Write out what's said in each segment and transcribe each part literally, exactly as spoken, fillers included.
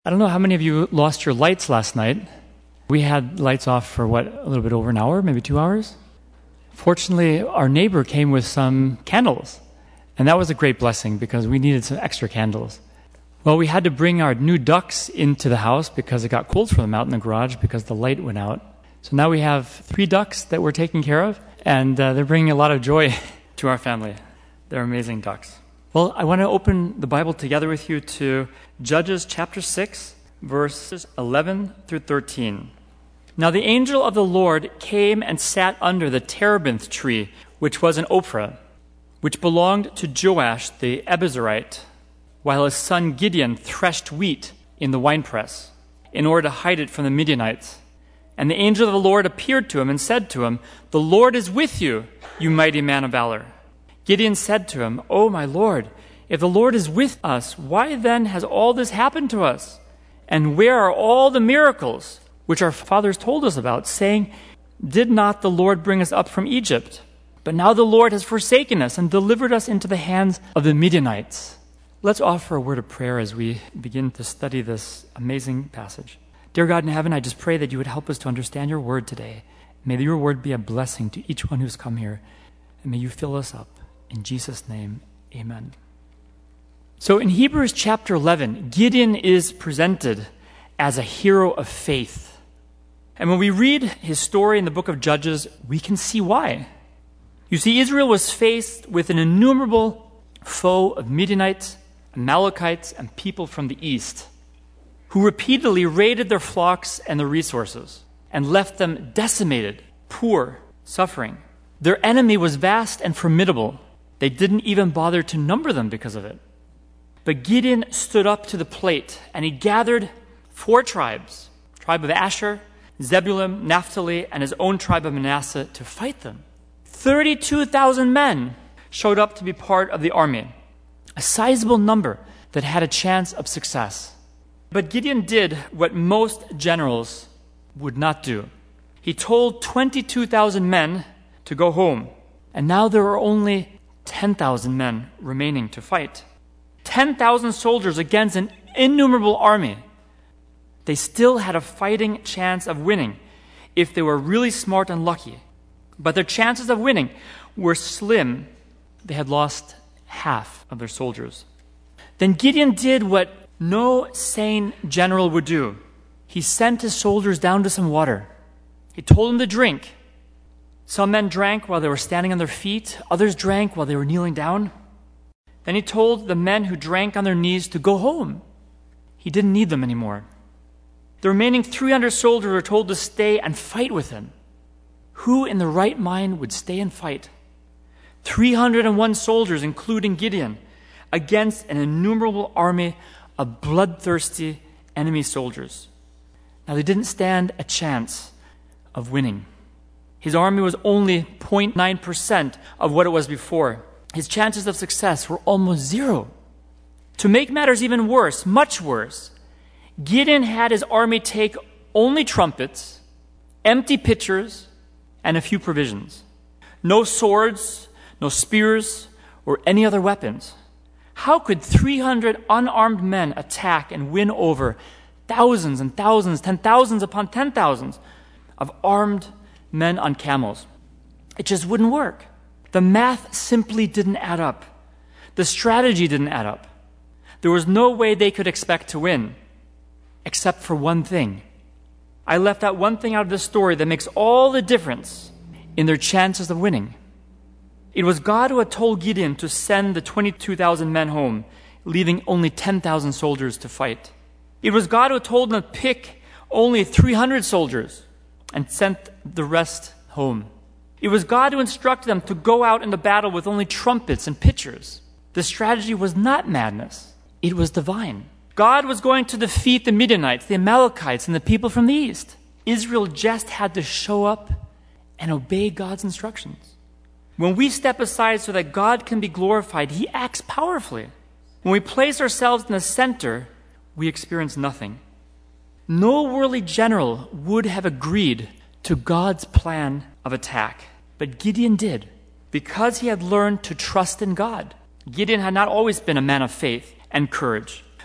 I don't know how many of you lost your lights last night. We had lights off for, what, a little bit over an hour, maybe two hours? Fortunately, our neighbor came with some candles, and that was a great blessing because we needed some extra candles. Well, we had to bring our new ducks into the house because it got cold for them out in the garage because the light went out. So now we have three ducks that we're taking care of, and uh, they're bringing a lot of joy to our family. They're amazing ducks. Well, I want to open the Bible together with you to Judges chapter six, verses eleven through thirteen. Now the angel of the Lord came and sat under the terebinth tree, which was in Ophrah, which belonged to Joash the Abiezrite, while his son Gideon threshed wheat in the winepress, in order to hide it from the Midianites. And the angel of the Lord appeared to him and said to him, "The Lord is with you, you mighty man of valor." Gideon said to him, "O my Lord, if the Lord is with us, why then has all this happened to us? And where are all the miracles which our fathers told us about, saying, 'Did not the Lord bring us up from Egypt?' But now the Lord has forsaken us and delivered us into the hands of the Midianites." Let's offer a word of prayer as we begin to study this amazing passage. Dear God in heaven, I just pray that you would help us to understand your word today. May your word be a blessing to each one who's come here, and may you fill us up. In Jesus' name, amen. So in Hebrews chapter eleven, Gideon is presented as a hero of faith. And when we read his story in the book of Judges, we can see why. You see, Israel was faced with an innumerable foe of Midianites, Amalekites, and people from the east, who repeatedly raided their flocks and their resources and left them decimated, poor, suffering. Their enemy was vast and formidable. They didn't even bother to number them because of it. But Gideon stood up to the plate, and he gathered four tribes, tribe of Asher, Zebulun, Naphtali, and his own tribe of Manasseh, to fight them. thirty-two thousand men showed up to be part of the army, a sizable number that had a chance of success. But Gideon did what most generals would not do. He told twenty-two thousand men to go home, and now there are only ten thousand men remaining to fight. ten thousand soldiers against an innumerable army. They still had a fighting chance of winning if they were really smart and lucky. But their chances of winning were slim. They had lost half of their soldiers. Then Gideon did what no sane general would do. He sent his soldiers down to some water. He told them to drink. Some men drank while they were standing on their feet. Others drank while they were kneeling down. Then he told the men who drank on their knees to go home. He didn't need them anymore. The remaining three hundred soldiers were told to stay and fight with him. Who in the right mind would stay and fight? three hundred one soldiers, including Gideon, against an innumerable army of bloodthirsty enemy soldiers. Now, they didn't stand a chance of winning. His army was only zero point nine percent of what it was before. His chances of success were almost zero. To make matters even worse, much worse, Gideon had his army take only trumpets, empty pitchers, and a few provisions. No swords, no spears, or any other weapons. How could three hundred unarmed men attack and win over thousands and thousands, ten thousands upon ten thousands of armed men on camels? It just wouldn't work. The math simply didn't add up. The strategy didn't add up. There was no way they could expect to win, except for one thing. I left out one thing out of this story that makes all the difference in their chances of winning. It was God who had told Gideon to send the twenty-two thousand men home, leaving only ten thousand soldiers to fight. It was God who had told them to pick only three hundred soldiers and sent the rest home. It was God who instructed them to go out into battle with only trumpets and pitchers. The strategy was not madness. It was divine. God was going to defeat the Midianites, the Amalekites, and the people from the east. Israel just had to show up and obey God's instructions. When we step aside so that God can be glorified, He acts powerfully. When we place ourselves in the center, we experience nothing. No worldly general would have agreed to God's plan of attack. But Gideon did, because he had learned to trust in God. Gideon had not always been a man of faith and courage.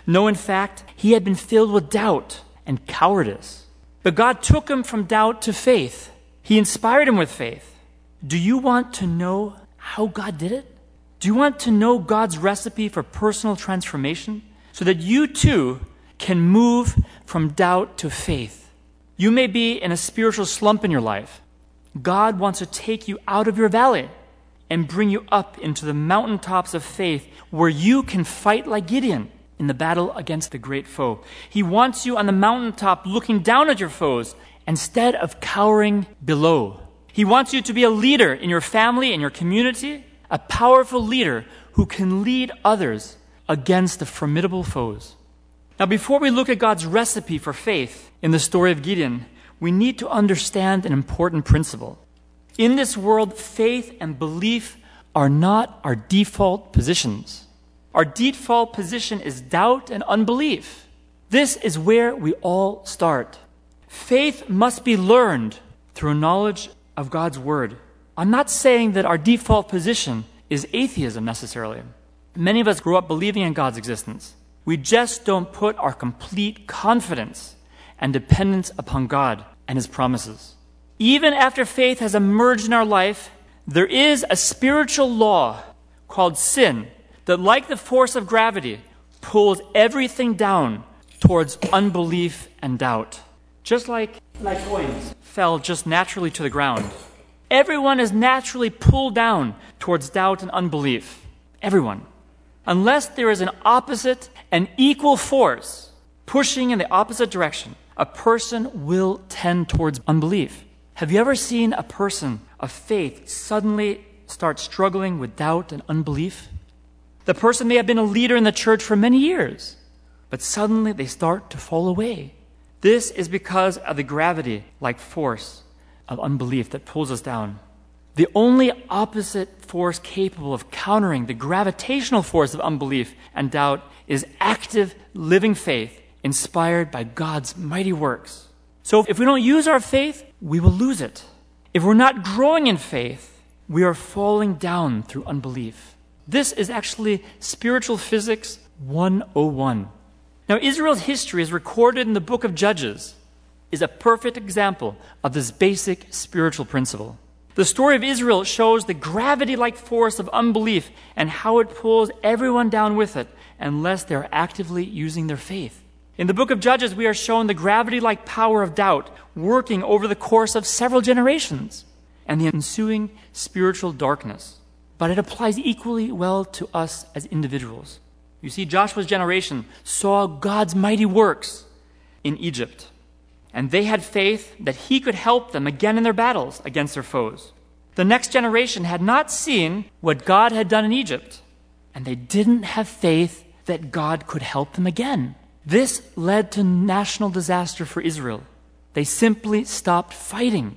No, in fact, he had been filled with doubt and cowardice. But God took him from doubt to faith. He inspired him with faith. Do you want to know how God did it? Do you want to know God's recipe for personal transformation so that you too can move from doubt to faith? You may be in a spiritual slump in your life. God wants to take you out of your valley and bring you up into the mountaintops of faith where you can fight like Gideon in the battle against the great foe. He wants you on the mountaintop looking down at your foes instead of cowering below. He wants you to be a leader in your family, in your community, a powerful leader who can lead others against the formidable foes. Now, before we look at God's recipe for faith in the story of Gideon, we need to understand an important principle. In this world, faith and belief are not our default positions. Our default position is doubt and unbelief. This is where we all start. Faith must be learned through knowledge of God's Word. I'm not saying that our default position is atheism necessarily. Many of us grew up believing in God's existence. We just don't put our complete confidence and dependence upon God and His promises. Even after faith has emerged in our life, there is a spiritual law called sin that, like the force of gravity, pulls everything down towards unbelief and doubt. Just like, like coins fell just naturally to the ground. Everyone is naturally pulled down towards doubt and unbelief. Everyone. Unless there is an opposite and equal force pushing in the opposite direction, a person will tend towards unbelief. Have you ever seen a person of faith suddenly start struggling with doubt and unbelief? The person may have been a leader in the church for many years, but suddenly they start to fall away. This is because of the gravity-like force of unbelief that pulls us down. The only opposite force capable of countering the gravitational force of unbelief and doubt is active, living faith inspired by God's mighty works. So if we don't use our faith, we will lose it. If we're not growing in faith, we are falling down through unbelief. This is actually spiritual physics one oh one. Now, Israel's history, as recorded in the book of Judges, is a perfect example of this basic spiritual principle. The story of Israel shows the gravity-like force of unbelief and how it pulls everyone down with it unless they're actively using their faith. In the book of Judges, we are shown the gravity-like power of doubt working over the course of several generations and the ensuing spiritual darkness. But it applies equally well to us as individuals. You see, Joshua's generation saw God's mighty works in Egypt, and they had faith that He could help them again in their battles against their foes. The next generation had not seen what God had done in Egypt, and they didn't have faith that God could help them again. This led to national disaster for Israel. They simply stopped fighting.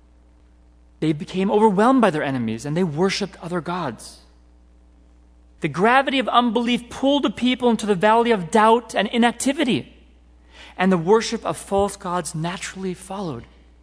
They became overwhelmed by their enemies, and they worshipped other gods. The gravity of unbelief pulled the people into the valley of doubt and inactivity, and the worship of false gods naturally followed.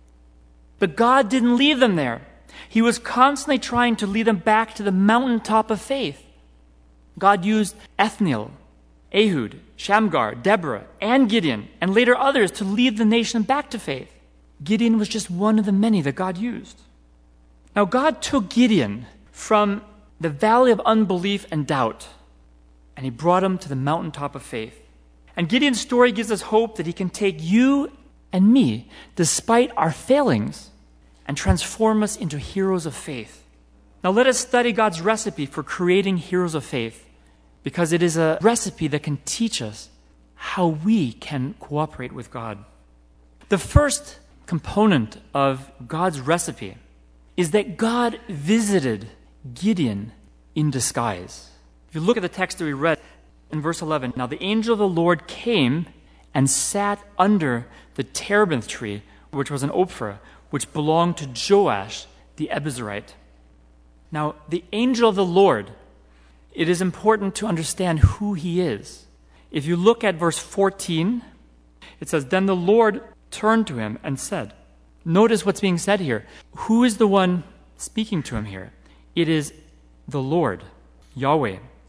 But God didn't leave them there. He was constantly trying to lead them back to the mountaintop of faith. God used Othniel, Ehud, Shamgar, Deborah, and Gideon, and later others to lead the nation back to faith. Gideon was just one of the many that God used. Now, God took Gideon from the valley of unbelief and doubt, and He brought him to the mountaintop of faith. And Gideon's story gives us hope that He can take you and me, despite our failings, and transform us into heroes of faith. Now, let us study God's recipe for creating heroes of faith, because it is a recipe that can teach us how we can cooperate with God. The first component of God's recipe is that God visited Gideon in disguise. If you look at the text that we read in verse eleven, now the angel of the Lord came and sat under the terebinth tree, which was an ophrah, which belonged to Joash the Abiezrite. Now, the angel of the Lord, it is important to understand who he is. If you look at verse fourteen, it says, "Then the Lord turned to him and said," notice what's being said here. Who is the one speaking to him here? It is the Lord, Yahweh.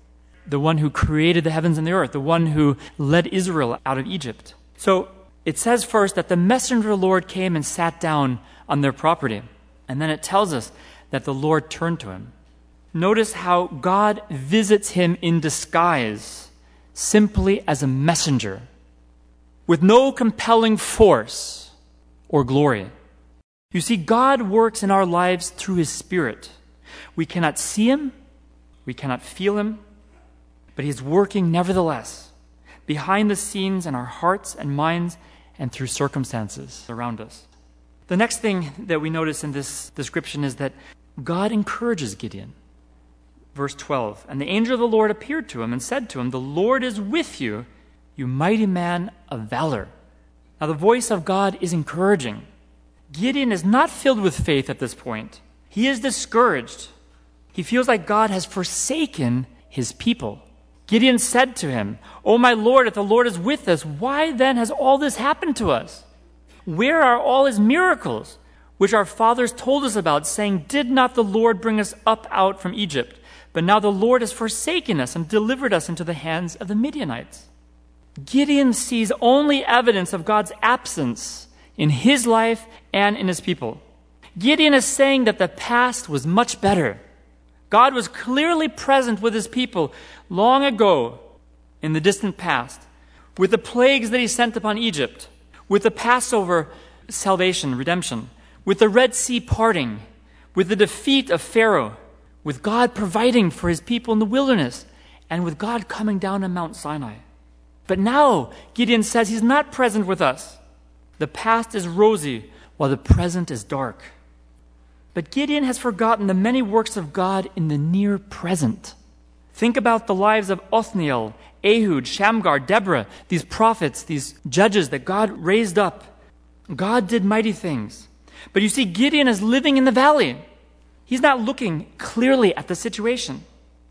the one who created the heavens and the earth, the one who led Israel out of Egypt. So it says first that the messenger of the Lord came and sat down on their property. And then it tells us that the Lord turned to him. Notice how God visits him in disguise, simply as a messenger, with no compelling force or glory. You see, God works in our lives through his Spirit. We cannot see him, we cannot feel him, but he is working nevertheless, behind the scenes in our hearts and minds and through circumstances around us. The next thing that we notice in this description is that God encourages Gideon. Verse twelve, and the angel of the Lord appeared to him and said to him, the Lord is with you, you mighty man of valor. Now the voice of God is encouraging. Gideon is not filled with faith at this point. He is discouraged. He feels like God has forsaken his people. Gideon said to him, O my Lord, if the Lord is with us, why then has all this happened to us? Where are all his miracles, which our fathers told us about, saying, did not the Lord bring us up out from Egypt? But now the Lord has forsaken us and delivered us into the hands of the Midianites. Gideon sees only evidence of God's absence in his life and in his people. Gideon is saying that the past was much better. God was clearly present with his people long ago in the distant past, with the plagues that he sent upon Egypt, with the Passover salvation, redemption, with the Red Sea parting, with the defeat of Pharaoh, with God providing for his people in the wilderness, and with God coming down on Mount Sinai. But now, Gideon says he's not present with us. The past is rosy, while the present is dark. But Gideon has forgotten the many works of God in the near present. Think about the lives of Othniel, Ehud, Shamgar, Deborah, these prophets, these judges that God raised up. God did mighty things. But you see, Gideon is living in the valley. He's not looking clearly at the situation.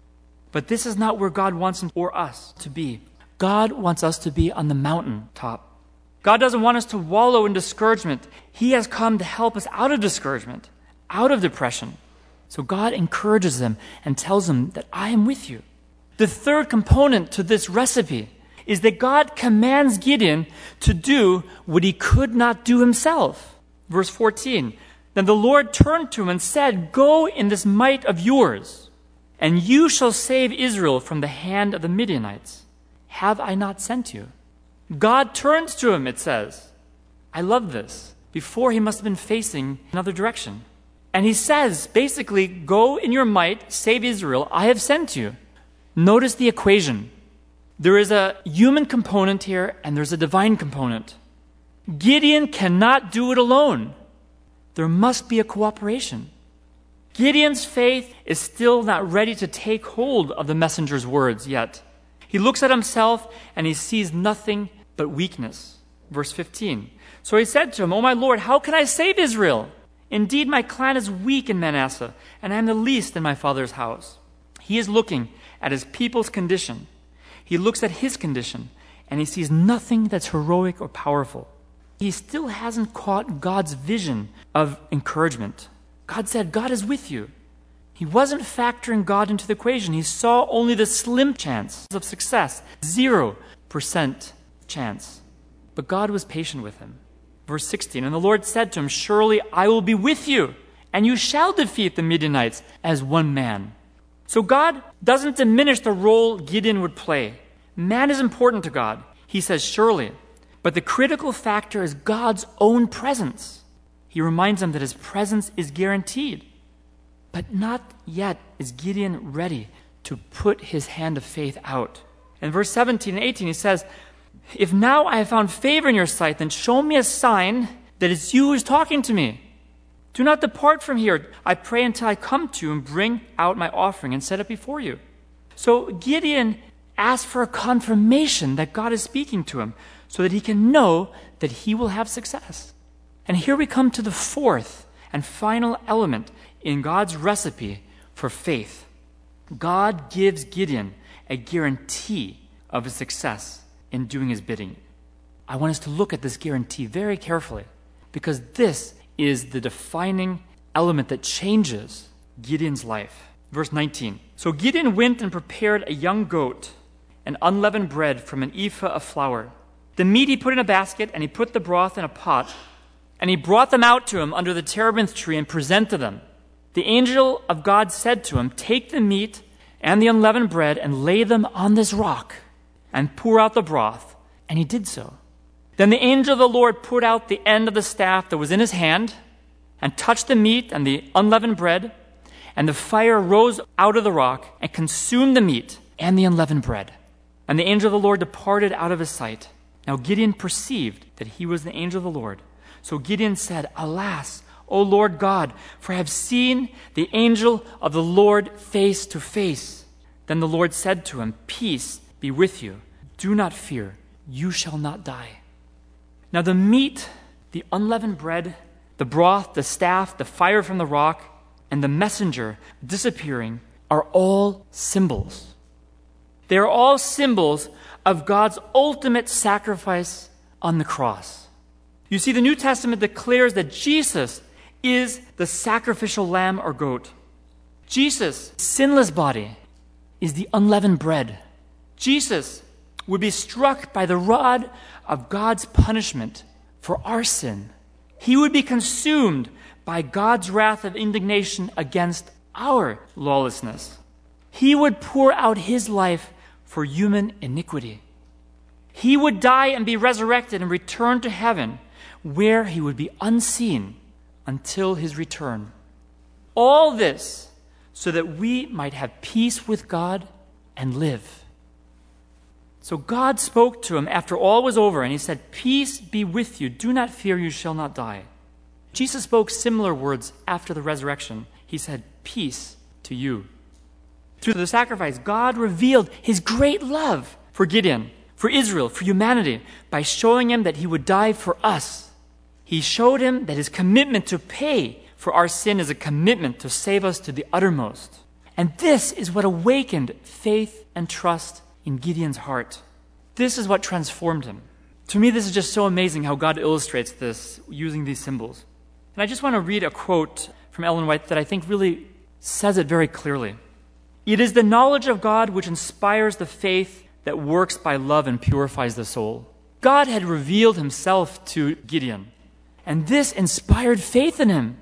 But this is not where God wants him or us to be. God wants us to be on the mountain top. God doesn't want us to wallow in discouragement. He has come to help us out of discouragement, out of depression. So God encourages them and tells them that I am with you. The third component to this recipe is that God commands Gideon to do what he could not do himself. Verse fourteen, then the Lord turned to him and said, go in this might of yours, and you shall save Israel from the hand of the Midianites. Have I not sent you? God turns to him, it says. I love this. Before, he must have been facing another direction. And he says, basically, go in your might, save Israel. I have sent you. Notice the equation. There is a human component here, and there's a divine component. Gideon cannot do it alone. There must be a cooperation. Gideon's faith is still not ready to take hold of the messenger's words yet. He looks at himself and he sees nothing but weakness. Verse fifteen. So he said to him, O my Lord, how can I save Israel? Indeed, my clan is weak in Manasseh, and I am the least in my father's house. He is looking at his people's condition. He looks at his condition, and he sees nothing that's heroic or powerful. He still hasn't caught God's vision of encouragement. God said, God is with you. He wasn't factoring God into the equation. He saw only the slim chance of success, zero percent chance. But God was patient with him. Verse sixteen, and the Lord said to him, surely I will be with you, and you shall defeat the Midianites as one man. So God doesn't diminish the role Gideon would play. Man is important to God. He says, surely. But the critical factor is God's own presence. He reminds them that his presence is guaranteed. But not yet is Gideon ready to put his hand of faith out. In verse seventeen and eighteen, he says, if now I have found favor in your sight, then show me a sign that it's you who is talking to me. Do not depart from here, I pray, until I come to you and bring out my offering and set it before you. So Gideon asked for a confirmation that God is speaking to him so that he can know that he will have success. And here we come to the fourth and final element in God's recipe for faith. God gives Gideon a guarantee of his success in doing his bidding. I want us to look at this guarantee very carefully, because this is the defining element that changes Gideon's life. Verse nineteen. So Gideon went and prepared a young goat and unleavened bread from an ephah of flour. The meat he put in a basket, and he put the broth in a pot, and he brought them out to him under the terebinth tree and presented them. The angel of God said to him, "Take the meat and the unleavened bread and lay them on this rock and pour out the broth." And he did so. Then the angel of the Lord put out the end of the staff that was in his hand and touched the meat and the unleavened bread, and the fire rose out of the rock and consumed the meat and the unleavened bread. And the angel of the Lord departed out of his sight. Now Gideon perceived that he was the angel of the Lord. So Gideon said, "Alas, O Lord God, for I have seen the angel of the Lord face to face." Then the Lord said to him, "Peace be with you. Do not fear. You shall not die." Now the meat, the unleavened bread, the broth, the staff, the fire from the rock, and the messenger disappearing are all symbols. They are all symbols of God's ultimate sacrifice on the cross. You see, the New Testament declares that Jesus is the sacrificial lamb or goat. Jesus' sinless body is the unleavened bread. Jesus would be struck by the rod of God's punishment for our sin. He would be consumed by God's wrath of indignation against our lawlessness. He would pour out his life for human iniquity. He would die and be resurrected and return to heaven, where he would be unseen until his return. All this so that we might have peace with God and live. So God spoke to him after all was over, and he said, "Peace be with you. Do not fear, you shall not die." Jesus spoke similar words after the resurrection. He said, "Peace to you." Through the sacrifice, God revealed his great love for Gideon, for Israel, for humanity, by showing him that he would die for us. He showed him that his commitment to pay for our sin is a commitment to save us to the uttermost. And this is what awakened faith and trust in Gideon's heart. This is what transformed him. To me, this is just so amazing how God illustrates this using these symbols. And I just want to read a quote from Ellen White that I think really says it very clearly. "It is the knowledge of God which inspires the faith that works by love and purifies the soul." God had revealed himself to Gideon, and this inspired faith in him.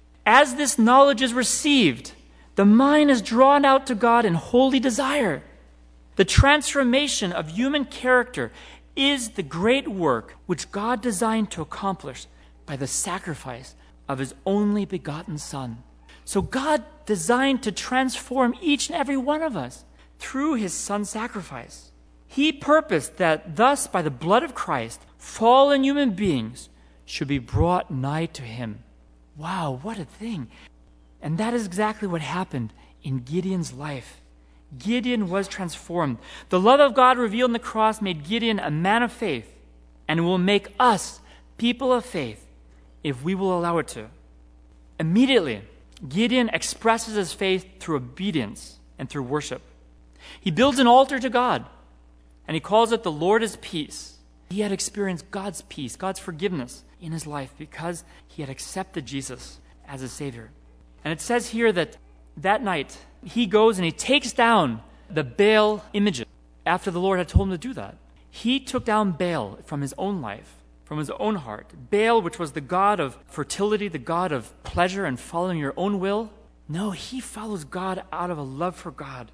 As this knowledge is received, the mind is drawn out to God in holy desire. The transformation of human character is the great work which God designed to accomplish by the sacrifice of his only begotten Son. So God designed to transform each and every one of us through his Son's sacrifice. He purposed that thus, by the blood of Christ, fallen human beings should be brought nigh to him. Wow, what a thing. And that is exactly what happened in Gideon's life. Gideon was transformed. The love of God revealed in the cross made Gideon a man of faith, and it will make us people of faith if we will allow it to. Immediately, Gideon expresses his faith through obedience and through worship. He builds an altar to God, and he calls it "The Lord is Peace." He had experienced God's peace, God's forgiveness in his life because he had accepted Jesus as a Savior. And it says here that that night, he goes and he takes down the Baal images after the Lord had told him to do that. He took down Baal from his own life, from his own heart. Baal, which was the god of fertility, the god of pleasure and following your own will. No, he follows God out of a love for God.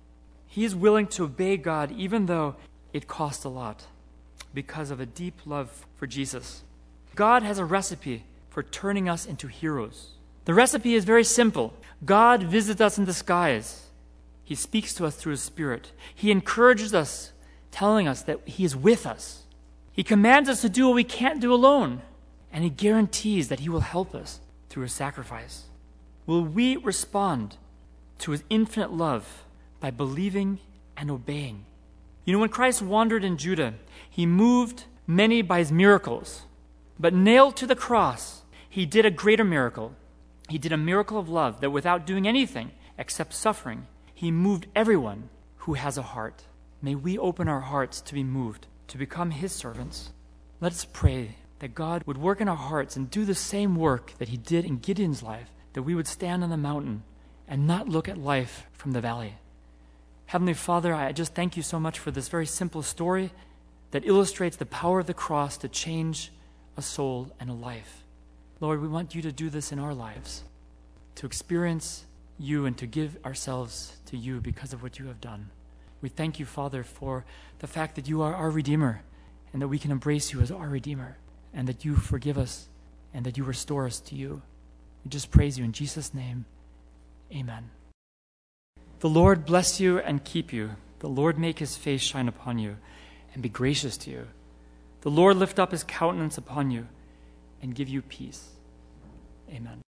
He is willing to obey God even though it costs a lot because of a deep love for Jesus. God has a recipe for turning us into heroes. The recipe is very simple. God visits us in disguise. He speaks to us through his Spirit. He encourages us, telling us that he is with us. He commands us to do what we can't do alone. And he guarantees that he will help us through his sacrifice. Will we respond to his infinite love by believing and obeying? You know, when Christ wandered in Judah, he moved many by his miracles. But nailed to the cross, he did a greater miracle. He did a miracle of love that without doing anything except suffering, he moved everyone who has a heart. May we open our hearts to be moved, to become his servants. Let us pray that God would work in our hearts and do the same work that he did in Gideon's life, that we would stand on the mountain and not look at life from the valley. Heavenly Father, I just thank you so much for this very simple story that illustrates the power of the cross to change a soul and a life. Lord, we want you to do this in our lives, to experience you and to give ourselves to you because of what you have done. We thank you, Father, for the fact that you are our Redeemer and that we can embrace you as our Redeemer and that you forgive us and that you restore us to you. We just praise you in Jesus' name. Amen. The Lord bless you and keep you. The Lord make his face shine upon you and be gracious to you. The Lord lift up his countenance upon you and give you peace. Amen.